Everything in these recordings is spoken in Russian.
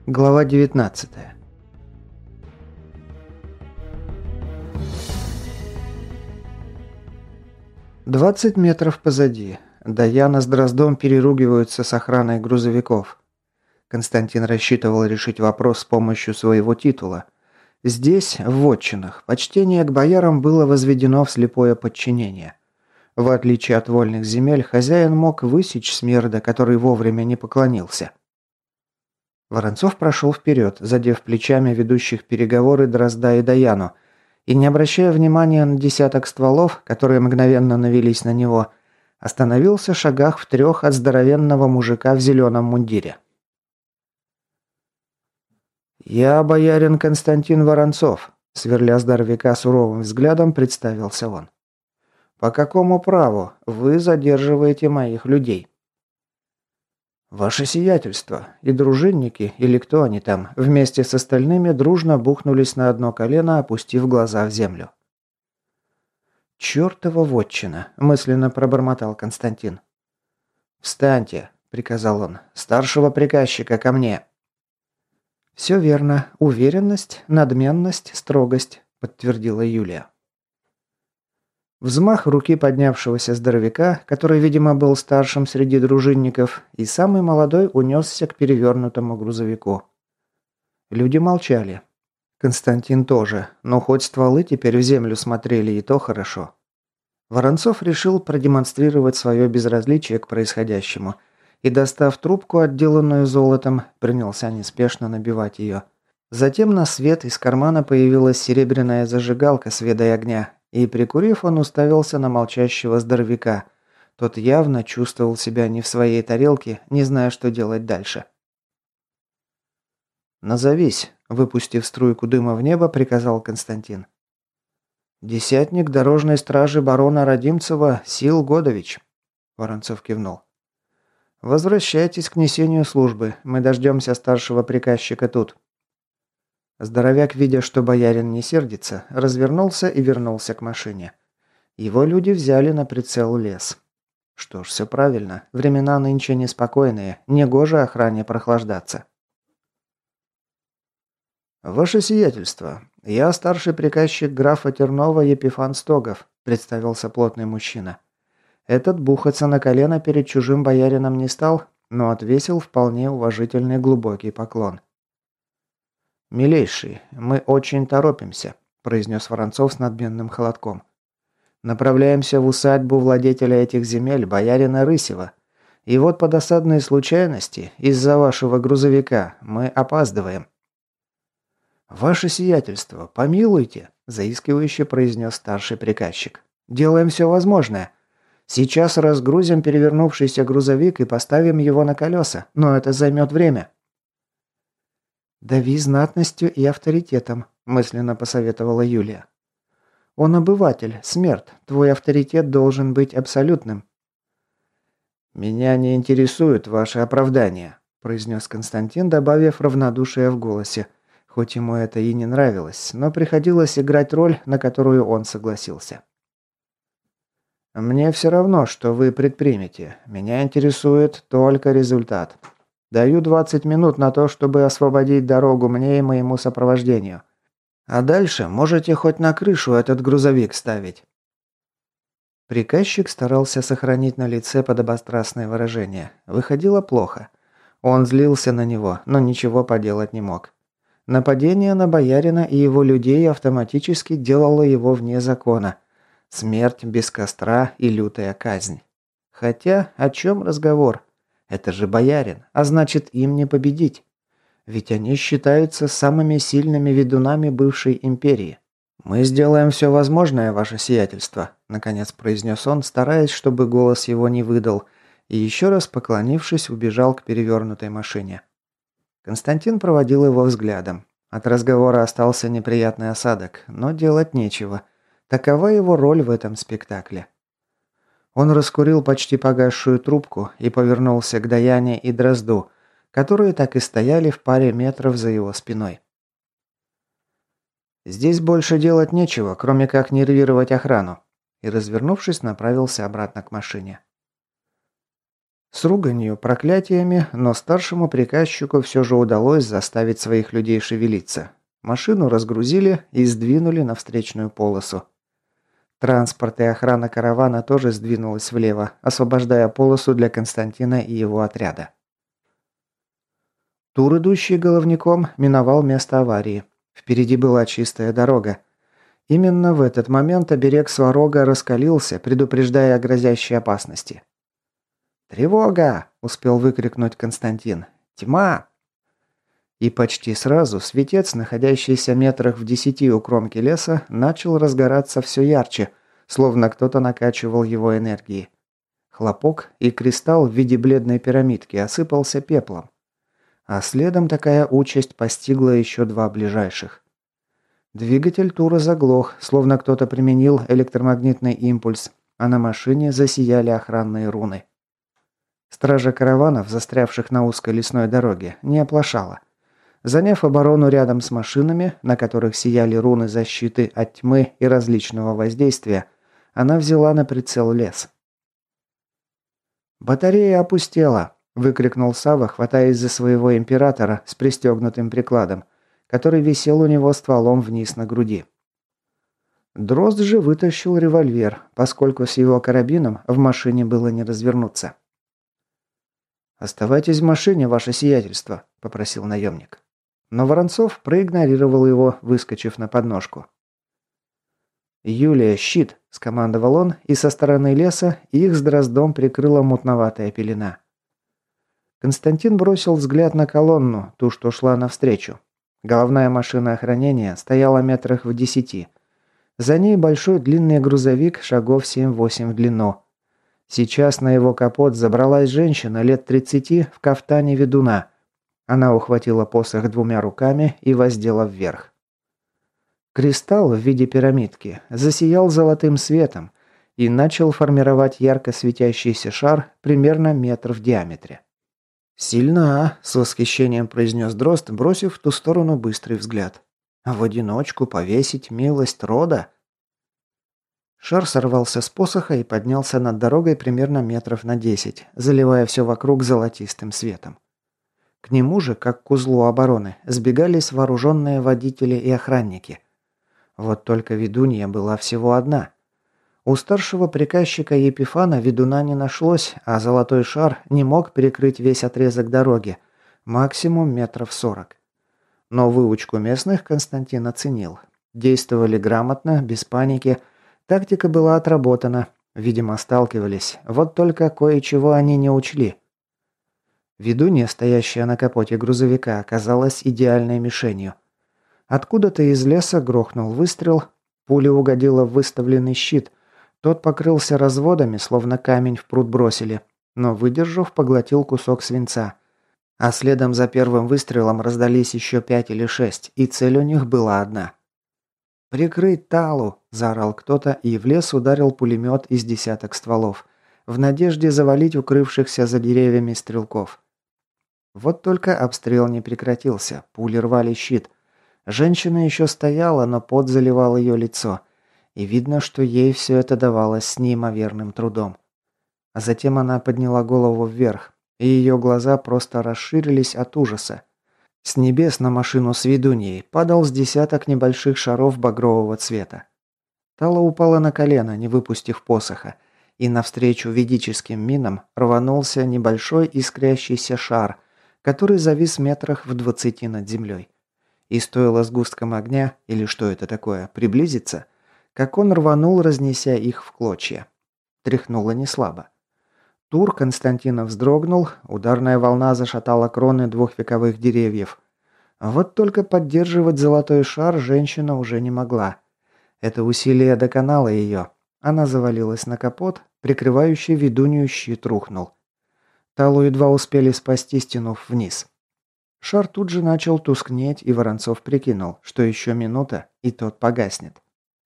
Глава 19. «20 метров позади. Даяна с Дроздом переругиваются с охраной грузовиков. Константин рассчитывал решить вопрос с помощью своего титула. Здесь, в вотчинах, почтение к боярам было возведено в слепое подчинение. В отличие от вольных земель, хозяин мог высечь смерда, который вовремя не поклонился. Воронцов прошел вперед, задев плечами ведущих переговоры Дрозда и Даяну, и, не обращая внимания на десяток стволов, которые мгновенно навелись на него, остановился в шагах в 3 от здоровенного мужика в зеленом мундире. «Я боярин Константин Воронцов», – сверля здоровяка суровым взглядом, представился он. «По какому праву вы задерживаете моих людей?» «Ваше сиятельство, и дружинники, или кто они там, вместе с остальными дружно бухнулись на одно колено, опустив глаза в землю». «Чёртова вотчина!» – мысленно пробормотал Константин. «Встаньте!» – приказал он. «Старшего приказчика ко мне!» «Все верно. Уверенность, надменность, строгость», – подтвердила Юлия. Взмах руки поднявшегося здоровяка, который, видимо, был старшим среди дружинников, и самый молодой унесся к перевернутому грузовику. Люди молчали. Константин тоже, но хоть стволы теперь в землю смотрели, и то хорошо. Воронцов решил продемонстрировать свое безразличие к происходящему и, достав трубку, отделанную золотом, принялся неспешно набивать ее. Затем на свет из кармана появилась серебряная зажигалка с ведой огня, и, прикурив, он уставился на молчащего здоровяка. Тот явно чувствовал себя не в своей тарелке, не зная, что делать дальше. «Назовись», – выпустив струйку дыма в небо, приказал Константин. «Десятник дорожной стражи барона Родимцева Сил Годович», – Воронцов кивнул. «Возвращайтесь к несению службы, мы дождемся старшего приказчика тут». Здоровяк, видя, что боярин не сердится, развернулся и вернулся к машине. Его люди взяли на прицел лес. Что ж, все правильно. Времена нынче неспокойные, негоже охране прохлаждаться. «Ваше сиятельство, я старший приказчик графа Тернова Епифан Стогов», – представился плотный мужчина. Этот бухаться на колено перед чужим боярином не стал, но отвесил вполне уважительный глубокий поклон. «Милейший, мы очень торопимся», – произнес Воронцов с надменным холодком. «Направляемся в усадьбу владетеля этих земель, боярина Рысева. И вот по досадной случайности, из-за вашего грузовика, мы опаздываем». «Ваше сиятельство, помилуйте», – заискивающе произнес старший приказчик. «Делаем все возможное. Сейчас разгрузим перевернувшийся грузовик и поставим его на колеса, но это займет время». «Дави знатностью и авторитетом», – мысленно посоветовала Юлия. «Он обыватель, смерть. Твой авторитет должен быть абсолютным». «Меня не интересует ваше оправдание», – произнес Константин, добавив равнодушие в голосе. Хоть ему это и не нравилось, но приходилось играть роль, на которую он согласился. «Мне все равно, что вы предпримете. Меня интересует только результат. Даю 20 минут на то, чтобы освободить дорогу мне и моему сопровождению. А дальше можете хоть на крышу этот грузовик ставить». Приказчик старался сохранить на лице подобострастное выражение. Выходило плохо. Он злился на него, но ничего поделать не мог. Нападение на боярина и его людей автоматически делало его вне закона. Смерть без костра и лютая казнь. Хотя, о чем разговор? Это же боярин, а значит, им не победить. Ведь они считаются самыми сильными ведунами бывшей империи. «Мы сделаем все возможное, ваше сиятельство», – наконец произнес он, стараясь, чтобы голос его не выдал, и еще раз поклонившись, убежал к перевернутой машине. Константин проводил его взглядом. От разговора остался неприятный осадок, но делать нечего. Такова его роль в этом спектакле. Он раскурил почти погасшую трубку и повернулся к Даяне и Дрозду, которые так и стояли в паре метров за его спиной. «Здесь больше делать нечего, кроме как нервировать охрану», и, развернувшись, направился обратно к машине. С руганью, проклятиями, но старшему приказчику все же удалось заставить своих людей шевелиться. Машину разгрузили и сдвинули на встречную полосу. Транспорт и охрана каравана тоже сдвинулась влево, освобождая полосу для Константина и его отряда. Тур, идущий головником, миновал место аварии. Впереди была чистая дорога. Именно в этот момент оберег Сварога раскалился, предупреждая о грозящей опасности. «Тревога!» – успел выкрикнуть Константин. «Тьма!» И почти сразу светец, находящийся метрах в 10 у кромки леса, начал разгораться все ярче, словно кто-то накачивал его энергией. Хлопок, и кристалл в виде бледной пирамидки осыпался пеплом. А следом такая участь постигла еще два ближайших. Двигатель Тура заглох, словно кто-то применил электромагнитный импульс, а на машине засияли охранные руны. Стража караванов, застрявших на узкой лесной дороге, не оплошала. Заняв оборону рядом с машинами, на которых сияли руны защиты от тьмы и различного воздействия, она взяла на прицел лес. «Батарея опустела!» – выкрикнул Сава, хватаясь за своего императора с пристегнутым прикладом, который висел у него стволом вниз на груди. Дрозд же вытащил револьвер, поскольку с его карабином в машине было не развернуться. «Оставайтесь в машине, ваше сиятельство», – попросил наемник. Но Воронцов проигнорировал его, выскочив на подножку. «Юлия, щит!» – скомандовал он, и со стороны леса их с Дроздом прикрыла мутноватая пелена. Константин бросил взгляд на колонну, ту, что шла навстречу. Головная машина охранения стояла метрах в 10. За ней большой длинный грузовик шагов 7-8 в длину. Сейчас на его капот забралась женщина лет 30 в кафтане ведуна. Она ухватила посох двумя руками и воздела вверх. Кристалл в виде пирамидки засиял золотым светом и начал формировать ярко светящийся шар примерно метр в диаметре. «Сильна!» – с восхищением произнес Дрозд, бросив в ту сторону быстрый взгляд. «А в одиночку повесить милость рода?» Шар сорвался с посоха и поднялся над дорогой примерно метров на 10, заливая все вокруг золотистым светом. К нему же, как к узлу обороны, сбегались вооруженные водители и охранники. Вот только ведунья была всего одна. У старшего приказчика Епифана ведуна не нашлось, а золотой шар не мог перекрыть весь отрезок дороги, максимум метров 40. Но выучку местных Константин оценил. Действовали грамотно, без паники. Тактика была отработана. Видимо, сталкивались. Вот только кое-чего они не учли. Ведунья, стоящая на капоте грузовика, оказалась идеальной мишенью. Откуда-то из леса грохнул выстрел. Пуля угодила в выставленный щит. Тот покрылся разводами, словно камень в пруд бросили. Но, выдержав, поглотил кусок свинца. А следом за первым выстрелом раздались еще 5 или 6, и цель у них была одна. «Прикрыть Талу!» – заорал кто-то, и в лес ударил пулемет из десяток стволов, в надежде завалить укрывшихся за деревьями стрелков. Вот только обстрел не прекратился, пули рвали щит. Женщина еще стояла, но пот заливал ее лицо, и видно, что ей все это давалось с неимоверным трудом. А затем она подняла голову вверх, и ее глаза просто расширились от ужаса. С небес на машину с ведуньей падал с десяток небольших шаров багрового цвета. Тала упала на колено, не выпустив посоха, и навстречу ведическим минам рванулся небольшой искрящийся шар, который завис метрах в 20 над землей. И стоило сгусткам огня, или что это такое, приблизиться, как он рванул, разнеся их в клочья. Тряхнуло неслабо. Тур Константина вздрогнул, ударная волна зашатала кроны двухвековых деревьев. Вот только поддерживать золотой шар женщина уже не могла. Это усилие доконало ее. Она завалилась на капот, прикрывающий ведунью щит рухнул. Талу едва успели спасти, стянув вниз. Шар тут же начал тускнеть, и Воронцов прикинул, что еще минута, и тот погаснет.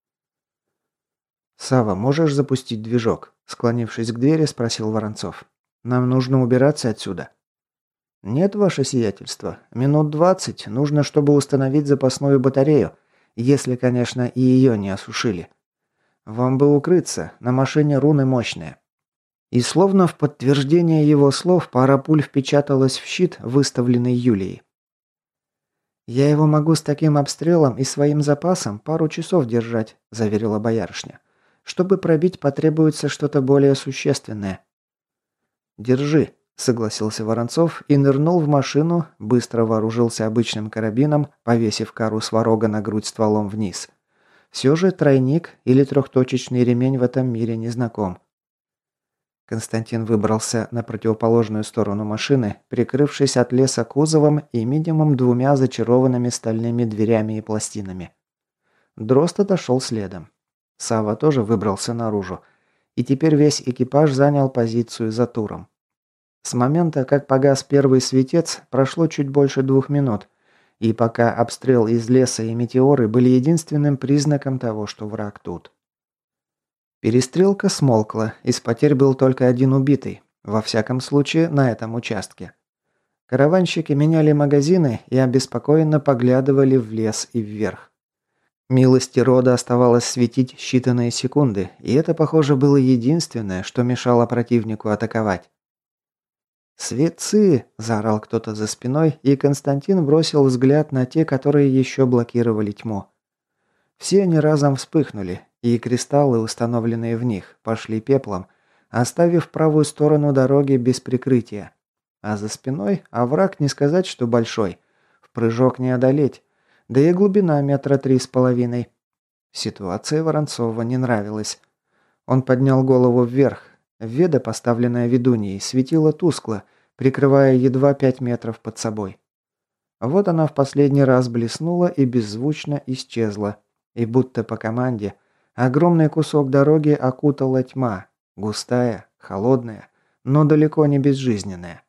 «Сава, можешь запустить движок?» Склонившись к двери, спросил Воронцов. «Нам нужно убираться отсюда». «Нет, ваше сиятельство. Минут 20 нужно, чтобы установить запасную батарею, если, конечно, и ее не осушили. Вам бы укрыться, на машине руны мощные». И словно в подтверждение его слов пара пуль впечаталась в щит, выставленный Юлией. «Я его могу с таким обстрелом и своим запасом пару часов держать», – заверила боярышня. «Чтобы пробить, потребуется что-то более существенное». «Держи», – согласился Воронцов и нырнул в машину, быстро вооружился обычным карабином, повесив кару сварога на грудь стволом вниз. Все же тройник или трехточечный ремень в этом мире не знаком. Константин выбрался на противоположную сторону машины, прикрывшись от леса кузовом и минимум двумя зачарованными стальными дверями и пластинами. Дрозд отошел следом. Савва тоже выбрался наружу, и теперь весь экипаж занял позицию за туром. С момента, как погас первый светец, прошло чуть больше 2 минут, и пока обстрел из леса и метеоры были единственным признаком того, что враг тут. Перестрелка смолкла, из потерь был только один убитый, во всяком случае на этом участке. Караванщики меняли магазины и обеспокоенно поглядывали в лес и вверх. Милости рода оставалось светить считанные секунды, и это, похоже, было единственное, что мешало противнику атаковать. «Светцы!» – заорал кто-то за спиной, и Константин бросил взгляд на те, которые еще блокировали тьму. Все они разом вспыхнули, и кристаллы, установленные в них, пошли пеплом, оставив правую сторону дороги без прикрытия. А за спиной овраг не сказать, что большой. В прыжок не одолеть. Да и глубина 3,3 метра. Ситуация Воронцова не нравилась. Он поднял голову вверх. Веда, поставленная ведуньей, светила тускло, прикрывая едва 5 метров под собой. Вот она в последний раз блеснула и беззвучно исчезла. И будто по команде огромный кусок дороги окутала тьма, густая, холодная, но далеко не безжизненная.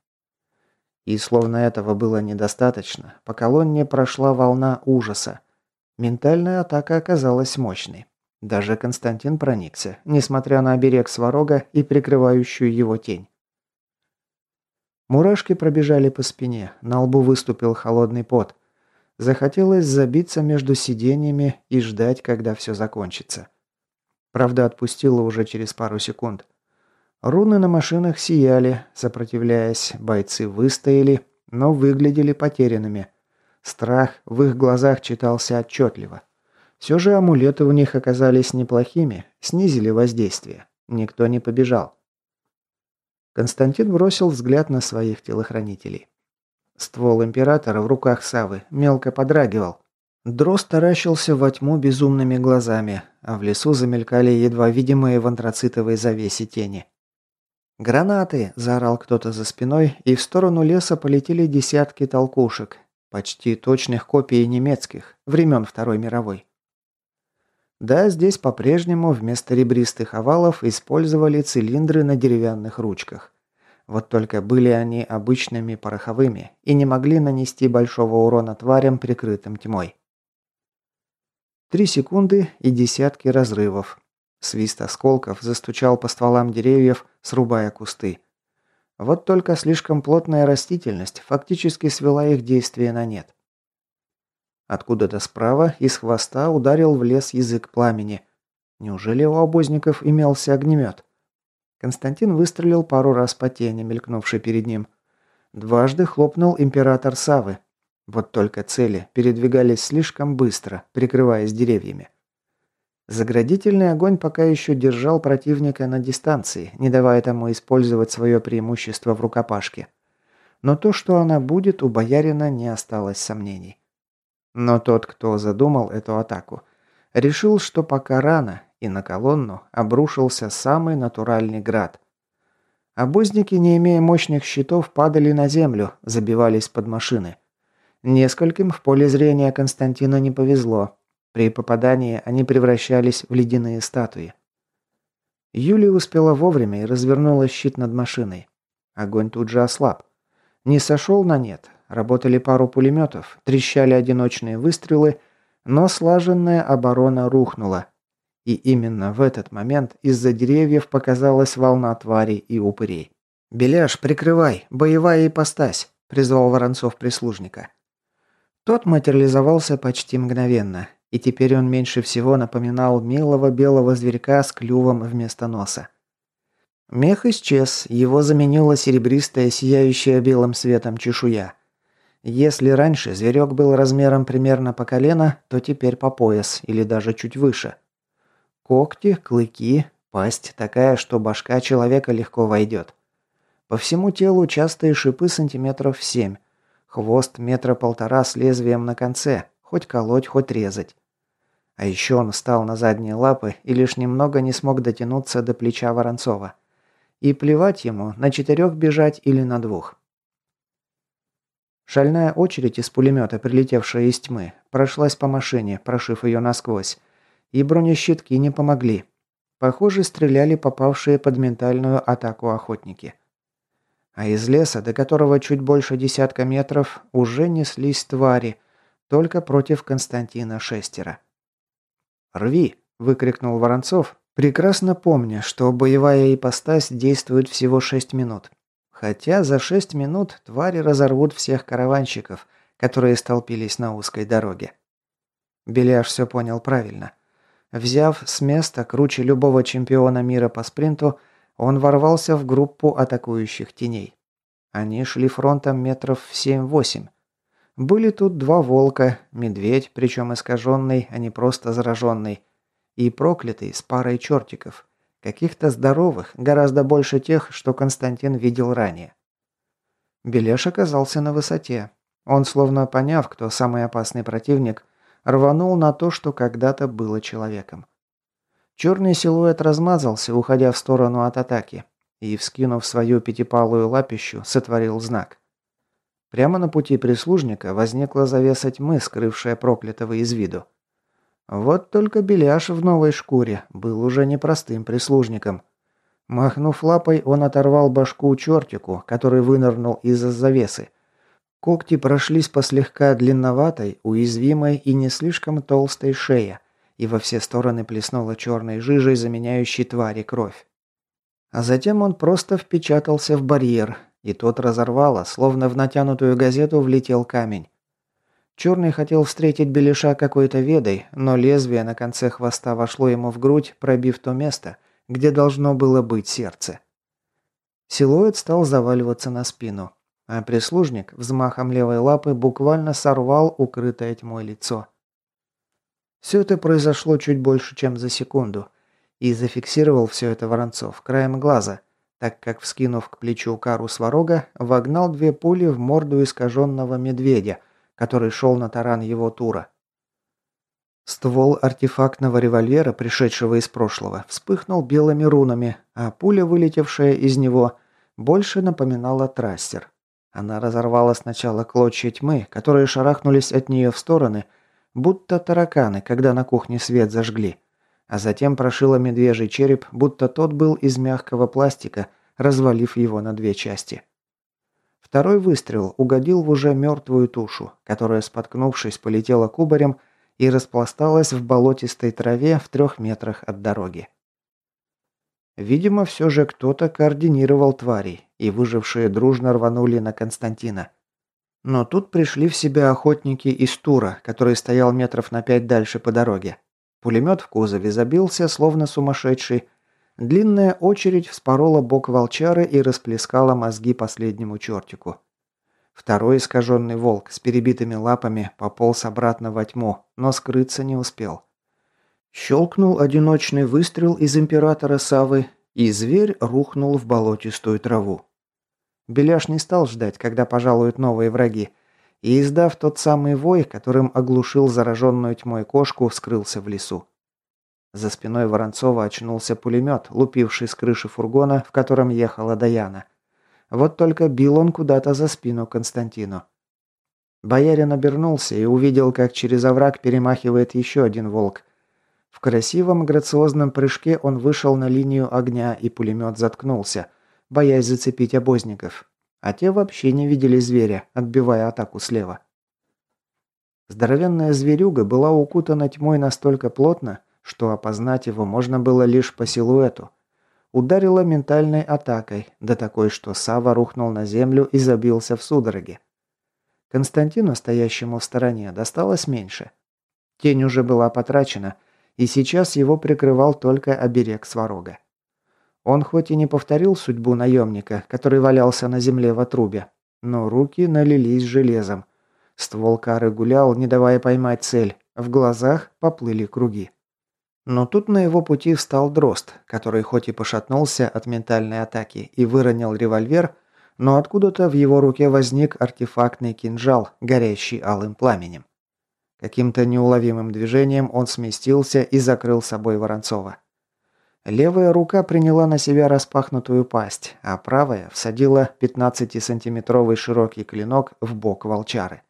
И словно этого было недостаточно, по колонне прошла волна ужаса. Ментальная атака оказалась мощной. Даже Константин проникся, несмотря на оберег сварога и прикрывающую его тень. Мурашки пробежали по спине, на лбу выступил холодный пот. Захотелось забиться между сиденьями и ждать, когда все закончится. Правда, отпустила уже через пару секунд. Руны на машинах сияли, сопротивляясь, бойцы выстояли, но выглядели потерянными. Страх в их глазах читался отчетливо. Все же амулеты у них оказались неплохими, снизили воздействие. Никто не побежал. Константин бросил взгляд на своих телохранителей. Ствол императора в руках Саввы мелко подрагивал. Дрозд таращился во тьму безумными глазами, а в лесу замелькали едва видимые в антрацитовой завесе тени. «Гранаты!» – заорал кто-то за спиной, и в сторону леса полетели десятки толкушек, почти точных копий немецких, времен Второй мировой. Да, здесь по-прежнему вместо ребристых овалов использовали цилиндры на деревянных ручках. Вот только были они обычными пороховыми и не могли нанести большого урона тварям, прикрытым тьмой. 3 секунды и десятки разрывов. Свист осколков застучал по стволам деревьев, срубая кусты. Вот только слишком плотная растительность фактически свела их действие на нет. Откуда-то справа из хвоста ударил в лес язык пламени. Неужели у обозников имелся огнемет? Константин выстрелил пару раз по тени, мелькнувшей перед ним. Дважды хлопнул император Саввы. Вот только цели передвигались слишком быстро, прикрываясь деревьями. Заградительный огонь пока еще держал противника на дистанции, не давая тому использовать свое преимущество в рукопашке. Но то, что она будет, у боярина не осталось сомнений. Но тот, кто задумал эту атаку, решил, что пока рано, и на колонну обрушился самый натуральный град. Обозники, не имея мощных щитов, падали на землю, забивались под машины. Нескольким в поле зрения Константина не повезло. При попадании они превращались в ледяные статуи. Юлия успела вовремя и развернула щит над машиной. Огонь тут же ослаб. Не сошел на нет. Работали пару пулеметов, трещали одиночные выстрелы, но слаженная оборона рухнула. И именно в этот момент из-за деревьев показалась волна тварей и упырей. «Беляш, прикрывай! Боевая ипостась!» – призвал Воронцов прислужника. Тот материализовался почти мгновенно, и теперь он меньше всего напоминал милого белого зверька с клювом вместо носа. Мех исчез, его заменила серебристая, сияющая белым светом чешуя. Если раньше зверек был размером примерно по колено, то теперь по пояс или даже чуть выше. Когти, клыки, пасть такая, что башка человека легко войдет. По всему телу частые шипы сантиметров 7. Хвост метра полтора с лезвием на конце, хоть колоть, хоть резать. А еще он встал на задние лапы и лишь немного не смог дотянуться до плеча Воронцова. И плевать ему, на 4 бежать или на 2. Шальная очередь из пулемета, прилетевшая из тьмы, прошлась по машине, прошив ее насквозь. И бронещитки не помогли. Похоже, стреляли попавшие под ментальную атаку охотники. А из леса, до которого чуть больше десятка метров, уже неслись твари, только против Константина 6. «Рви!» – выкрикнул Воронцов, прекрасно помня, что боевая ипостась действует всего 6 минут. Хотя за 6 минут твари разорвут всех караванщиков, которые столпились на узкой дороге. Беляш все понял правильно. Взяв с места круче любого чемпиона мира по спринту, он ворвался в группу атакующих теней. Они шли фронтом метров в 7-8. Были тут 2 волка, медведь, причем искаженный, а не просто зараженный, и проклятый с парой чертиков. Каких-то здоровых, гораздо больше тех, что Константин видел ранее. Беляш оказался на высоте. Он, словно поняв, кто самый опасный противник, рванул на то, что когда-то было человеком. Черный силуэт размазался, уходя в сторону от атаки, и, вскинув свою пятипалую лапищу, сотворил знак. Прямо на пути прислужника возникла завеса тьмы, скрывшая проклятого из виду. Вот только Беляш в новой шкуре был уже непростым прислужником. Махнув лапой, он оторвал башку чертику, который вынырнул из-за завесы. Когти прошлись по слегка длинноватой, уязвимой и не слишком толстой шее, и во все стороны плеснула черной жижей, заменяющей твари кровь. А затем он просто впечатался в барьер, и тот разорвало, словно в натянутую газету влетел камень. Черный хотел встретить Беляша какой-то ведой, но лезвие на конце хвоста вошло ему в грудь, пробив то место, где должно было быть сердце. Силуэт стал заваливаться на спину, а прислужник взмахом левой лапы буквально сорвал укрытое тьмой лицо. Все это произошло чуть больше, чем за секунду, и зафиксировал все это Воронцов краем глаза, так как, вскинув к плечу кару сварога, вогнал 2 пули в морду искаженного медведя, который шел на таран его тура. Ствол артефактного револьвера, пришедшего из прошлого, вспыхнул белыми рунами, а пуля, вылетевшая из него, больше напоминала трассер. Она разорвала сначала клочья тьмы, которые шарахнулись от нее в стороны, будто тараканы, когда на кухне свет зажгли, а затем прошила медвежий череп, будто тот был из мягкого пластика, развалив его на 2 части. Второй выстрел угодил в уже мертвую тушу, которая, споткнувшись, полетела кубарем и распласталась в болотистой траве в 3 метрах от дороги. Видимо, все же кто-то координировал тварей, и выжившие дружно рванули на Константина. Но тут пришли в себя охотники из Тура, который стоял метров на 5 дальше по дороге. Пулемет в кузове забился, словно сумасшедший. Длинная очередь вспорола бок волчары и расплескала мозги последнему чертику. Второй искаженный волк с перебитыми лапами пополз обратно во тьму, но скрыться не успел. Щелкнул одиночный выстрел из императора Савы, и зверь рухнул в болотистую траву. Беляш не стал ждать, когда пожалуют новые враги, и, издав тот самый вой, которым оглушил зараженную тьмой кошку, скрылся в лесу. За спиной Воронцова очнулся пулемет, лупивший с крыши фургона, в котором ехала Даяна. Вот только бил он куда-то за спину Константину. Боярин обернулся и увидел, как через овраг перемахивает еще один волк. В красивом грациозном прыжке он вышел на линию огня, и пулемет заткнулся, боясь зацепить обозников. А те вообще не видели зверя, отбивая атаку слева. Здоровенная зверюга была укутана тьмой настолько плотно, что опознать его можно было лишь по силуэту. Ударила ментальной атакой, да такой, что Сава рухнул на землю и забился в судороге. Константину, стоящему в стороне, досталось меньше. Тень уже была потрачена, и сейчас его прикрывал только оберег сварога. Он хоть и не повторил судьбу наемника, который валялся на земле в отрубе, но руки налились железом. Ствол кары гулял, не давая поймать цель. В глазах поплыли круги. Но тут на его пути встал Дрозд, который хоть и пошатнулся от ментальной атаки и выронил револьвер, но откуда-то в его руке возник артефактный кинжал, горящий алым пламенем. Каким-то неуловимым движением он сместился и закрыл собой Воронцова. Левая рука приняла на себя распахнутую пасть, а правая всадила 15-сантиметровый широкий клинок в бок волчары.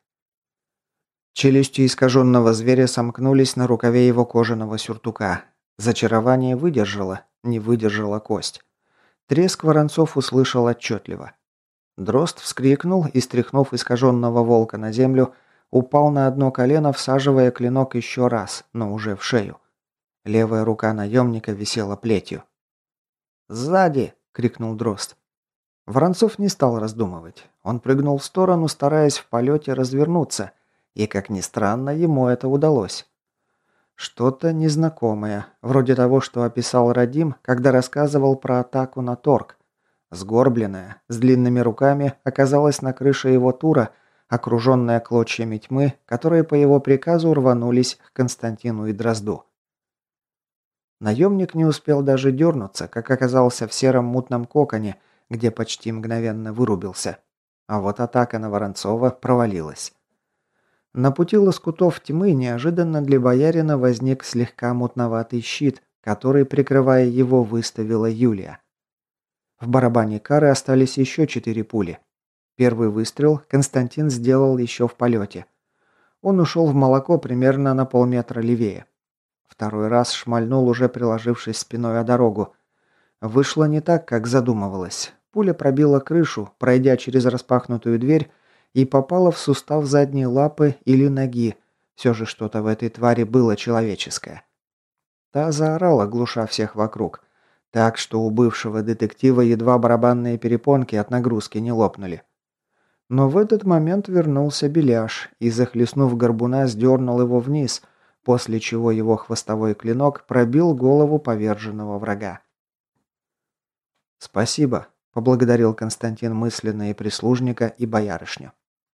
Челюсти искаженного зверя сомкнулись на рукаве его кожаного сюртука. Зачарование выдержало, не выдержала кость. Треск Воронцов услышал отчетливо. Дрозд вскрикнул и, стряхнув искаженного волка на землю, упал на одно колено, всаживая клинок еще раз, но уже в шею. Левая рука наемника висела плетью. «Сзади!» – крикнул Дрозд. Воронцов не стал раздумывать. Он прыгнул в сторону, стараясь в полете развернуться, и, как ни странно, ему это удалось. Что-то незнакомое, вроде того, что описал Радим, когда рассказывал про атаку на торг. Сгорбленная, с длинными руками, оказалась на крыше его тура, окруженная клочьями тьмы, которые по его приказу рванулись к Константину и Дрозду. Наемник не успел даже дернуться, как оказался в сером мутном коконе, где почти мгновенно вырубился. А вот атака на Воронцова провалилась. На пути лоскутов тьмы неожиданно для боярина возник слегка мутноватый щит, который, прикрывая его, выставила Юлия. В барабане кары остались еще 4 пули. Первый выстрел Константин сделал еще в полете. Он ушел в молоко примерно на полметра левее. Второй раз шмальнул, уже приложившись спиной о дорогу. Вышло не так, как задумывалось. Пуля пробила крышу, пройдя через распахнутую дверь, и попала в сустав задней лапы или ноги. Все же что-то в этой твари было человеческое. Та заорала, глуша всех вокруг. Так, что у бывшего детектива едва барабанные перепонки от нагрузки не лопнули. Но в этот момент вернулся Беляш и, захлестнув горбуна, сдернул его вниз, после чего его хвостовой клинок пробил голову поверженного врага. «Спасибо», – поблагодарил Константин мысленно и прислужника, и боярышню.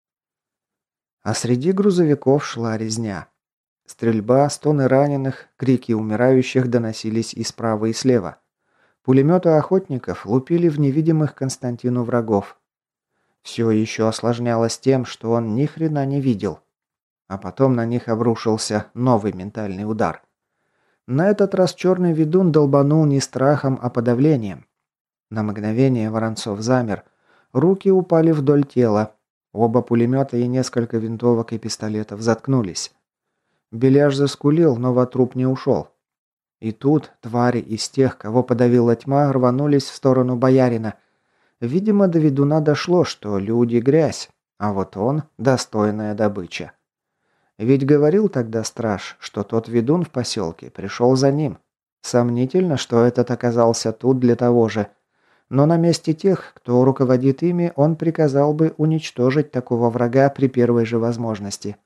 А среди грузовиков шла резня. Стрельба, стоны раненых, крики умирающих доносились и справа, и слева. Пулеметы охотников лупили в невидимых Константину врагов. Все еще осложнялось тем, что он ни хрена не видел. А потом на них обрушился новый ментальный удар. На этот раз черный ведун долбанул не страхом, а подавлением. На мгновение Воронцов замер. Руки упали вдоль тела. Оба пулемета и несколько винтовок и пистолетов заткнулись. Беляш заскулил, но вотруп не ушел. И тут твари из тех, кого подавила тьма, рванулись в сторону боярина. Видимо, до ведуна дошло, что люди грязь, а вот он – достойная добыча. Ведь говорил тогда страж, что тот ведун в поселке пришел за ним. Сомнительно, что этот оказался тут для того же. Но на месте тех, кто руководит ими, он приказал бы уничтожить такого врага при первой же возможности.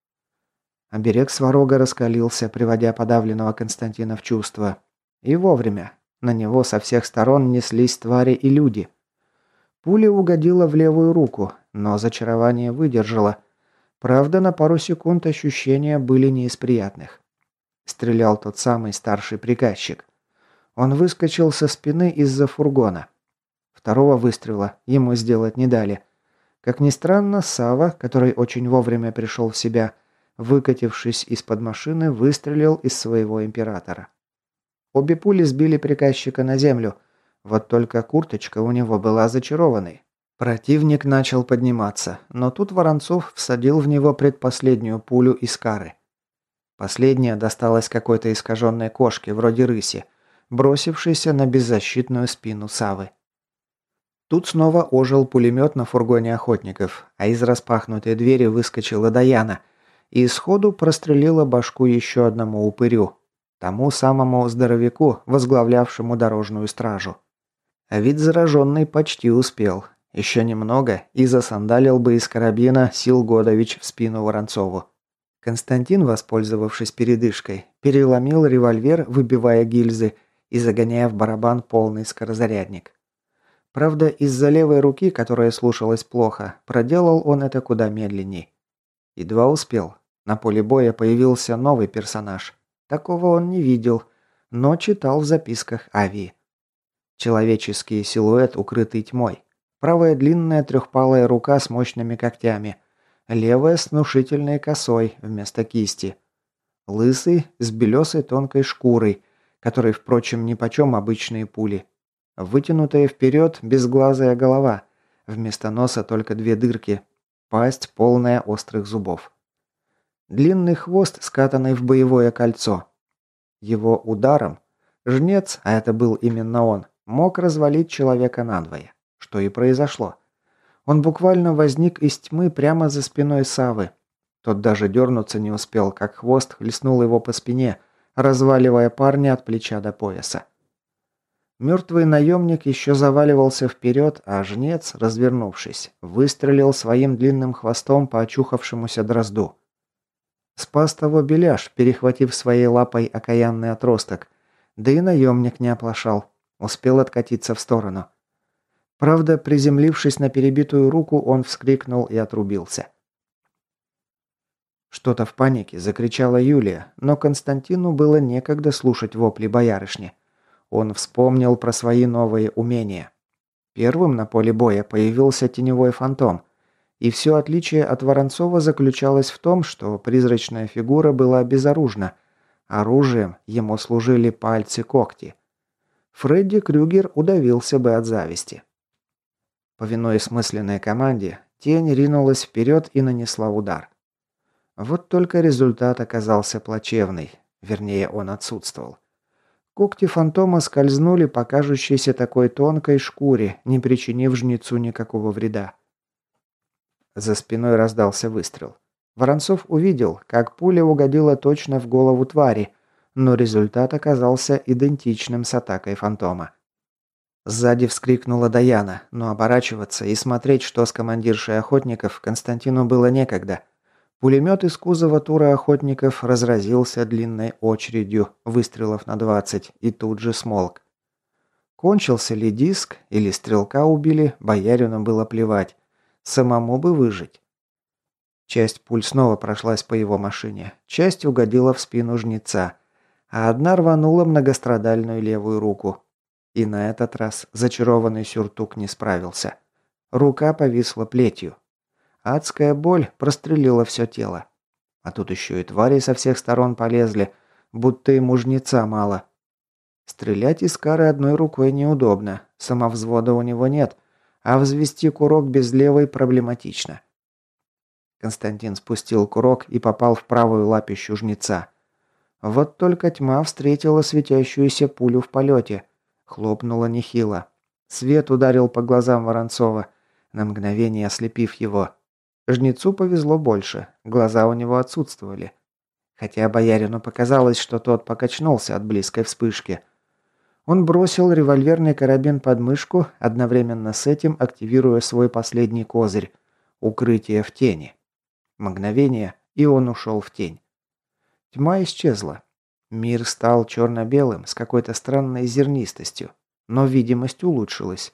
Оберег Сварога раскалился, приводя подавленного Константина в чувство. И вовремя. На него со всех сторон неслись твари и люди. Пуля угодила в левую руку, но зачарование выдержало. Правда, на пару секунд ощущения были не из приятных. Стрелял тот самый старший приказчик. Он выскочил со спины из-за фургона. Второго выстрела ему сделать не дали. Как ни странно, Сава, который очень вовремя пришел в себя, выкатившись из-под машины, выстрелил из своего императора. Обе пули сбили приказчика на землю. Вот только курточка у него была зачарованной. Противник начал подниматься, но тут Воронцов всадил в него предпоследнюю пулю из кары. Последняя досталась какой-то искаженной кошке, вроде рыси, бросившейся на беззащитную спину Савы. Тут снова ожил пулемет на фургоне охотников, а из распахнутой двери выскочила Даяна и сходу прострелила башку еще одному упырю, тому самому здоровяку, возглавлявшему дорожную стражу. А ведь зараженный почти успел. Еще немного и засандалил бы из карабина Сил Годович в спину Воронцову. Константин, воспользовавшись передышкой, переломил револьвер, выбивая гильзы, и загоняя в барабан полный скорозарядник. Правда, из-за левой руки, которая слушалась плохо, проделал он это куда медленней. Едва успел. На поле боя появился новый персонаж. Такого он не видел, но читал в записках Авии. Человеческий силуэт, укрытый тьмой. Правая длинная трехпалая рука с мощными когтями. Левая с внушительной косой вместо кисти. Лысый с белесой тонкой шкурой, которой, впрочем, нипочем обычные пули. Вытянутая вперед безглазая голова. Вместо носа только две дырки. Пасть, полная острых зубов. Длинный хвост, скатанный в боевое кольцо. Его ударом жнец, а это был именно он, мог развалить человека надвое. Что и произошло. Он буквально возник из тьмы прямо за спиной Савы. Тот даже дернуться не успел, как хвост хлестнул его по спине, разваливая парня от плеча до пояса. Мертвый наемник еще заваливался вперед, а жнец, развернувшись, выстрелил своим длинным хвостом по очухавшемуся дрозду. Спас того Беляш, перехватив своей лапой окаянный отросток. Да и наемник не оплошал, успел откатиться в сторону. Правда, приземлившись на перебитую руку, он вскрикнул и отрубился. Что-то в панике закричала Юлия, но Константину было некогда слушать вопли боярышни. Он вспомнил про свои новые умения. Первым на поле боя появился теневой фантом. И все отличие от Воронцова заключалось в том, что призрачная фигура была безоружна. Оружием ему служили пальцы-когти. Фредди Крюгер удавился бы от зависти. Повинуясь мысленной команде, тень ринулась вперед и нанесла удар. Вот только результат оказался плачевный. Вернее, он отсутствовал. Когти фантома скользнули по кажущейся такой тонкой шкуре, не причинив жнецу никакого вреда. За спиной раздался выстрел. Воронцов увидел, как пуля угодила точно в голову твари, но результат оказался идентичным с атакой фантома. Сзади вскрикнула Даяна, но оборачиваться и смотреть, что с командиршей охотников, Константину было некогда. Пулемет из кузова тура охотников разразился длинной очередью, выстрелов на 20, и тут же смолк. Кончился ли диск или стрелка убили, боярину было плевать. Самому бы выжить. Часть пуль снова прошлась по его машине, часть угодила в спину жнеца, а одна рванула многострадальную левую руку. И на этот раз зачарованный сюртук не справился. Рука повисла плетью. Адская боль прострелила все тело. А тут еще и твари со всех сторон полезли, будто ему жнеца мало. Стрелять из кары одной рукой неудобно, самовзвода у него нет, а взвести курок без левой проблематично. Константин спустил курок и попал в правую лапищу жнеца. Вот только тьма встретила светящуюся пулю в полете. Хлопнула нехило. Свет ударил по глазам Воронцова, на мгновение ослепив его. Жнецу повезло больше, глаза у него отсутствовали. Хотя боярину показалось, что тот покачнулся от близкой вспышки. Он бросил револьверный карабин под мышку, одновременно с этим активируя свой последний козырь – укрытие в тени. Мгновение, и он ушел в тень. Тьма исчезла. Мир стал черно-белым, с какой-то странной зернистостью, но видимость улучшилась.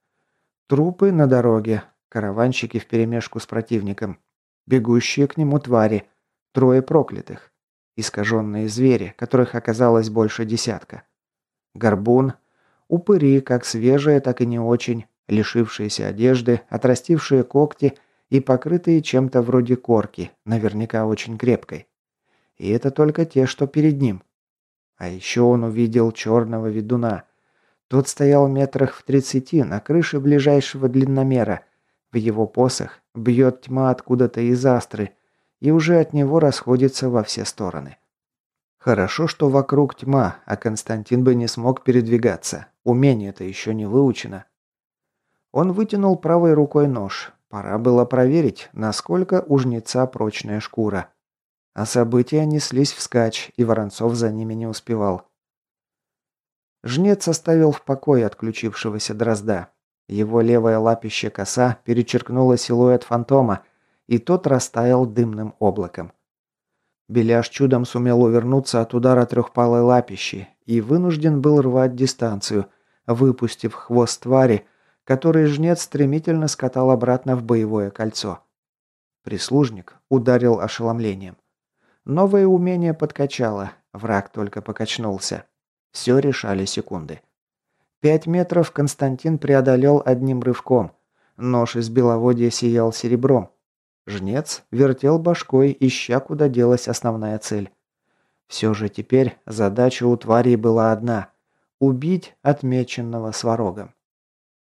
Трупы на дороге, караванщики вперемешку с противником, бегущие к нему твари, трое проклятых, искаженные звери, которых оказалось больше десятка. Горбун, упыри, как свежие, так и не очень, лишившиеся одежды, отрастившие когти и покрытые чем-то вроде корки, наверняка очень крепкой. И это только те, что перед ним. А еще он увидел черного ведуна. Тот стоял метрах в 30 на крыше ближайшего длинномера. В его посох бьет тьма откуда-то из астры, и уже от него расходится во все стороны. Хорошо, что вокруг тьма, а Константин бы не смог передвигаться. Умение-то еще не выучено. Он вытянул правой рукой нож. Пора было проверить, насколько у жнеца прочная шкура. А события неслись вскачь, и Воронцов за ними не успевал. Жнец оставил в покое отключившегося дрозда. Его левая лапища коса перечеркнула силуэт фантома, и тот растаял дымным облаком. Беляш чудом сумел увернуться от удара трехпалой лапищи, и вынужден был рвать дистанцию, выпустив хвост твари, который жнец стремительно скатал обратно в боевое кольцо. Прислужник ударил ошеломлением. Новое умение подкачало, враг только покачнулся. Все решали секунды. 5 метров Константин преодолел одним рывком. Нож из беловодья сиял серебром. Жнец вертел башкой, ища, куда делась основная цель. Все же теперь задача у тварей была одна – убить отмеченного сварогом.